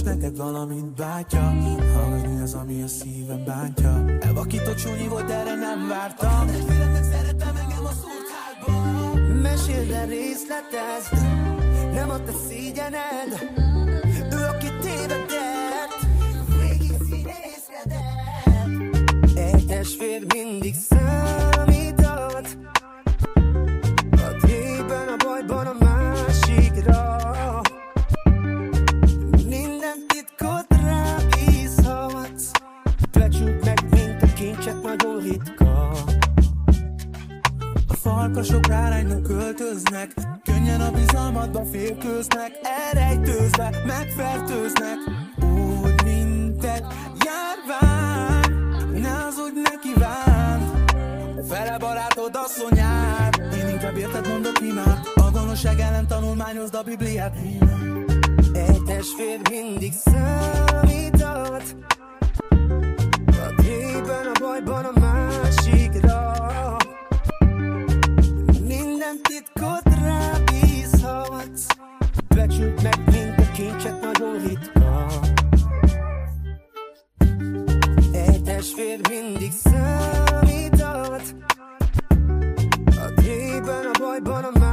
neked valamit bátya. Hallgass, mi az, ami a szívem bántja. Elvakított csúnyi volt, erre nem vártam. Testvéremnek szeretem, engem a szúrt hátba. Meséld el, részletezd, nem a te szégyened. Ő, aki tévedett, végig színészkedett. Egy testvér mindig számíthat, a tében, a bajban a másikra. Minden titkot rábízhatsz, becsült meg, mint a kincsek, nagyon ritka. A farkasok ráránynak költöznek, könnyen a bizalmadba félkőznek, elrejtőzve megfertőznek, úgy mint egy járvány. Ne hazudj, ne kívánd, fele barátod asszonyát. Én inkább érted mondok imát, a gonoszság ellen tanulmányozd a Bibliát. Egy testvér mindig számíthat, a tében, a bajban a másikra. Minden titkot rábízhatsz, becsült meg, mint a kincsek, nagyon ritka. Egy testvér mindig számíthat, a tében, a bajban a másikra.